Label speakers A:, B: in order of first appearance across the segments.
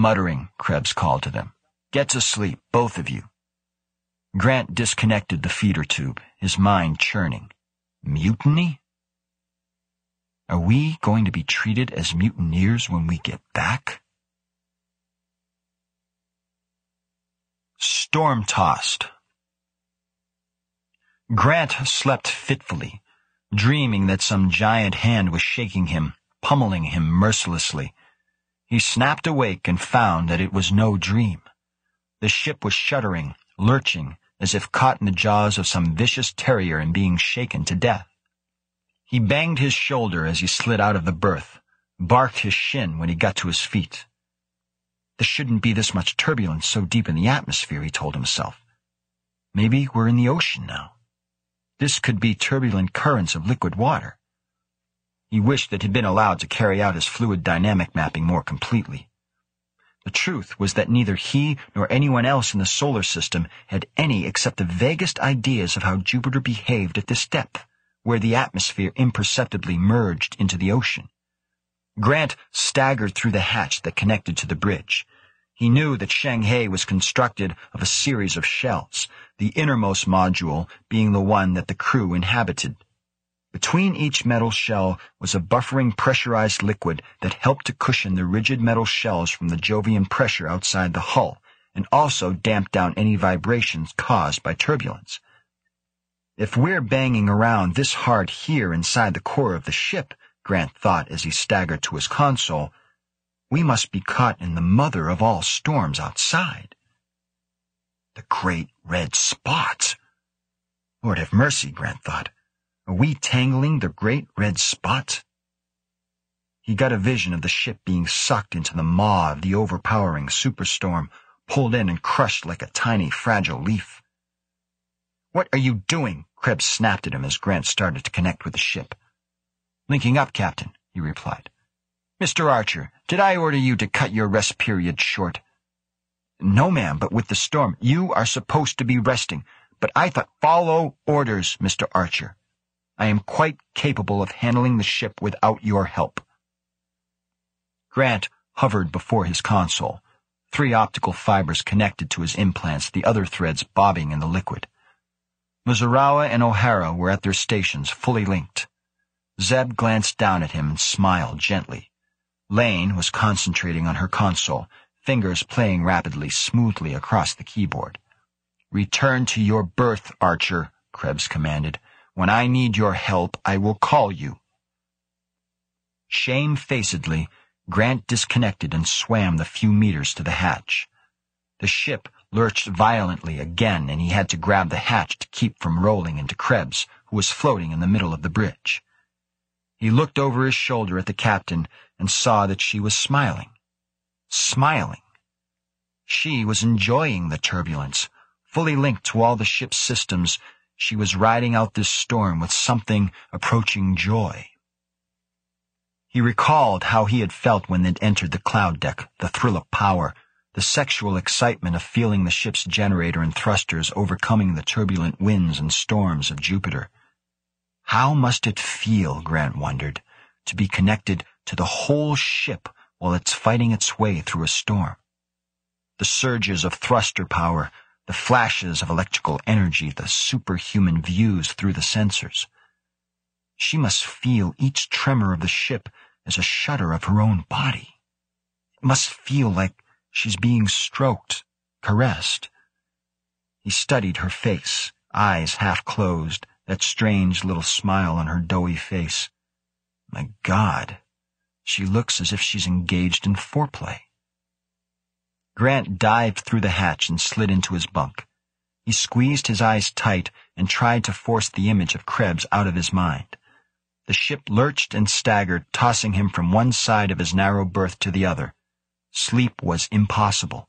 A: muttering, Krebs called to them. "Get to sleep, both of you." Grant disconnected the feeder tube, his mind churning. Mutiny? Are we going to be treated as mutineers when we get back? Storm-tossed. Grant slept fitfully, dreaming that some giant hand was shaking him, pummeling him mercilessly. He snapped awake and found that it was no dream. The ship was shuddering, lurching, as if caught in the jaws of some vicious terrier and being shaken to death. He banged his shoulder as he slid out of the berth, barked his shin when he got to his feet. There shouldn't be this much turbulence so deep in the atmosphere, he told himself. Maybe we're in the ocean now. This could be turbulent currents of liquid water. He wished that he'd been allowed to carry out his fluid dynamic mapping more completely. The truth was that neither he nor anyone else in the solar system had any except the vaguest ideas of how Jupiter behaved at this depth, where the atmosphere imperceptibly merged into the ocean. Grant staggered through the hatch that connected to the bridge. He knew that Shanghai was constructed of a series of shells, the innermost module being the one that the crew inhabited. Between each metal shell was a buffering pressurized liquid that helped to cushion the rigid metal shells from the Jovian pressure outside the hull, and also damp down any vibrations caused by turbulence. If we're banging around this hard here inside the core of the ship, Grant thought as he staggered to his console, we must be caught in the mother of all storms outside. The great red spots. Lord have mercy, Grant thought. Are we tangling the great red spot? He got a vision of the ship being sucked into the maw of the overpowering superstorm, pulled in and crushed like a tiny, fragile leaf. "What are you doing?" Krebs snapped at him as Grant started to connect with the ship. "Linking up, Captain," he replied. "Mr. Archer, did I order you to cut your rest period short?" "No, ma'am, but with the storm, you are supposed to be resting. But I thought, follow orders, Mr. Archer. I am quite capable of handling the ship without your help." Grant hovered before his console, 3 optical fibers connected to his implants, the other threads bobbing in the liquid. Mizurawa and O'Hara were at their stations, fully linked. Zeb glanced down at him and smiled gently. Lane was concentrating on her console, fingers playing rapidly, smoothly across the keyboard. "Return to your berth, Archer," Krebs commanded. "When I need your help, I will call you." Shamefacedly, Grant disconnected and swam the few meters to the hatch. The ship lurched violently again, and he had to grab the hatch to keep from rolling into Krebs, who was floating in the middle of the bridge. He looked over his shoulder at the captain and saw that she was smiling. Smiling. She was enjoying the turbulence. Fully linked to all the ship's systems, she was riding out this storm with something approaching joy. He recalled how he had felt when they'd entered the cloud deck, the thrill of power, the sexual excitement of feeling the ship's generator and thrusters overcoming the turbulent winds and storms of Jupiter. How must it feel, Grant wondered, to be connected to the whole ship while it's fighting its way through a storm? The surges of thruster power, the flashes of electrical energy, the superhuman views through the sensors. She must feel each tremor of the ship as a shudder of her own body. It must feel like she's being stroked, caressed. He studied her face, eyes half closed, that strange little smile on her doughy face. My God, she looks as if she's engaged in foreplay. Grant dived through the hatch and slid into his bunk. He squeezed his eyes tight and tried to force the image of Krebs out of his mind. The ship lurched and staggered, tossing him from one side of his narrow berth to the other. Sleep was impossible.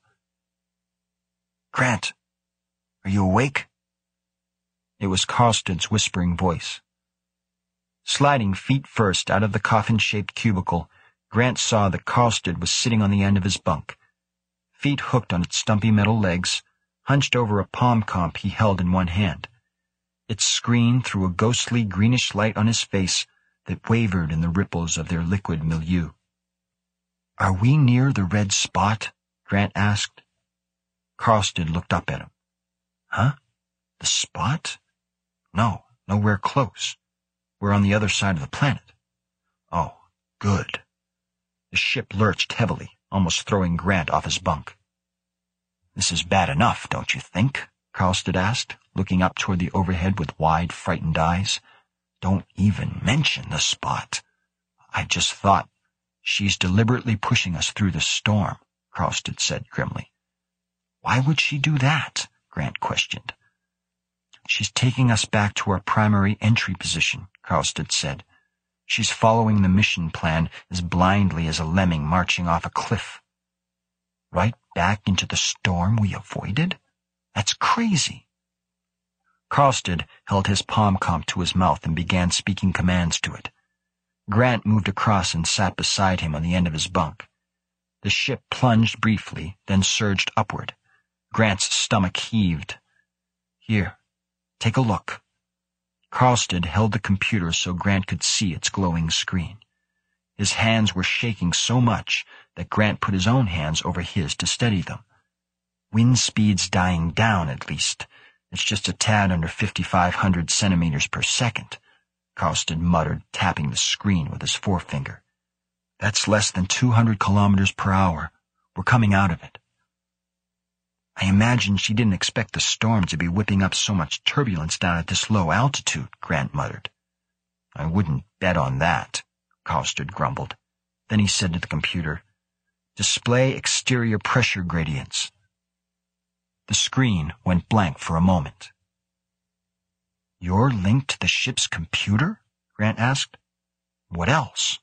A: "Grant, are you awake?" It was Karlsted's whispering voice. Sliding feet first out of the coffin-shaped cubicle, Grant saw that Karlsted was sitting on the end of his bunk, feet hooked on its stumpy metal legs, hunched over a palm comp he held in one hand. It screened through a ghostly greenish light on his face that wavered in the ripples of their liquid milieu. "Are we near the red spot?" Grant asked. Carlstead looked up at him. Huh? The spot? No, nowhere close. We're on the other side of the planet. Oh, good. The ship lurched heavily, almost throwing Grant off his bunk. This is bad enough, don't you think? Carlstead asked, looking up toward the overhead with wide, frightened eyes. Don't even mention the spot. I just thought, she's deliberately pushing us through the storm, Carlstead said grimly. Why would she do that? Grant questioned. She's taking us back to our primary entry position, Carlstead said. She's following the mission plan as blindly as a lemming marching off a cliff. Right back into the storm we avoided? That's crazy. Carlstead held his palm comp to his mouth and began speaking commands to it. Grant moved across and sat beside him on the end of his bunk. The ship plunged briefly, then surged upward. Grant's stomach heaved. Here, take a look. Carlstead held the computer so Grant could see its glowing screen. His hands were shaking so much that Grant put his own hands over his to steady them. Wind speed's dying down, at least. It's just a tad under 5,500 centimeters per second, Carlstead muttered, tapping the screen with his forefinger. That's less than 200 kilometers per hour. We're coming out of it. I imagine she didn't expect the storm to be whipping up so much turbulence down at this low altitude, Grant muttered. I wouldn't bet on that, Carlstead grumbled. Then he said to the computer, Display exterior pressure gradients. The screen went blank for a moment. You're linked to the ship's computer? Grant asked. What else?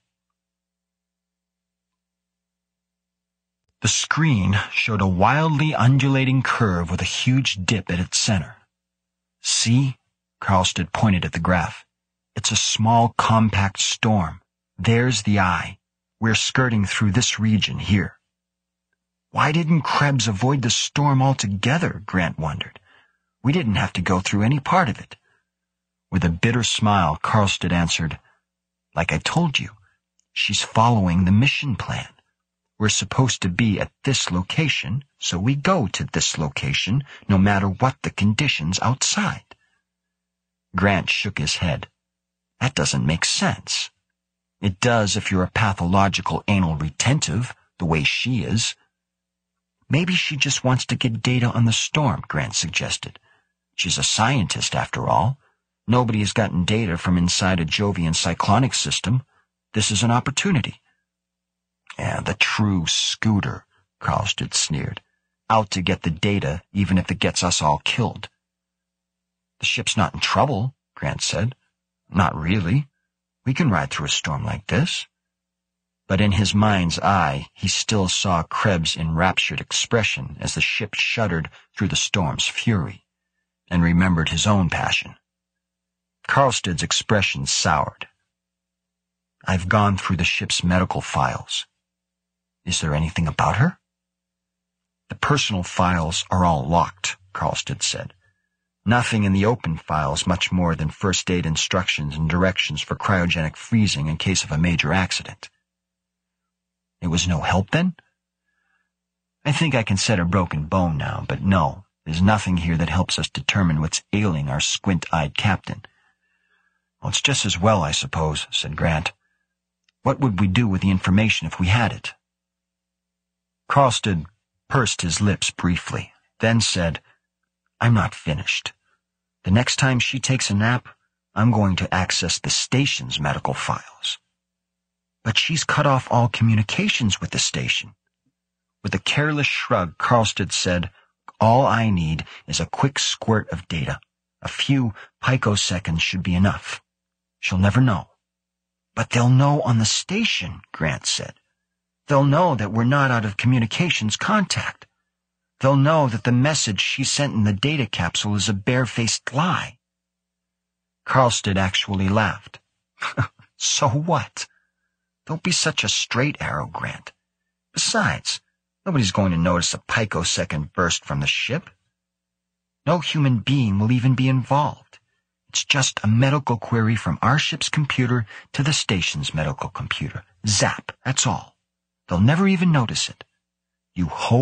A: The screen showed a wildly undulating curve with a huge dip at its center. See? Carlstead pointed at the graph. It's a small, compact storm. There's the eye. We're skirting through this region here. Why didn't Krebs avoid the storm altogether? Grant wondered. We didn't have to go through any part of it. With a bitter smile, Carlstead answered, Like I told you, she's following the mission plan. We're supposed to be at this location, so we go to this location, no matter what the conditions outside. Grant shook his head. That doesn't make sense. It does if you're a pathological anal retentive, the way she is. Maybe she just wants to get data on the storm, Grant suggested. She's a scientist, after all. Nobody has gotten data from inside a Jovian cyclonic system. This is an opportunity. And the true scooter, Carlstead sneered. Out to get the data, even if it gets us all killed. The ship's not in trouble, Grant said. Not really. We can ride through a storm like this. But in his mind's eye, he still saw Krebs' enraptured expression as the ship shuddered through the storm's fury, and remembered his own passion. Carlstead's expression soured. I've gone through the ship's medical files. Is there anything about her? The personal files are all locked, Carlstead said. Nothing in the open files much more than first aid instructions and directions for cryogenic freezing in case of a major accident. It was no help, then? I think I can set a broken bone now, but no, there's nothing here that helps us determine what's ailing our squint-eyed captain. Well, it's just as well, I suppose, said Grant. What would we do with the information if we had it? Carlstead pursed his lips briefly, then said, I'm not finished. The next time she takes a nap, I'm going to access the station's medical files. But she's cut off all communications with the station. With a careless shrug, Carlstead said, All I need is a quick squirt of data. A few picoseconds should be enough. She'll never know. But they'll know on the station, Grant said. They'll know that we're not out of communications contact. They'll know that the message she sent in the data capsule is a barefaced lie. Carlstead actually laughed. So what? Don't be such a straight arrow, Grant. Besides, nobody's going to notice a picosecond burst from the ship. No human being will even be involved. It's just a medical query from our ship's computer to the station's medical computer. Zap, that's all. They'll never even notice it. You hope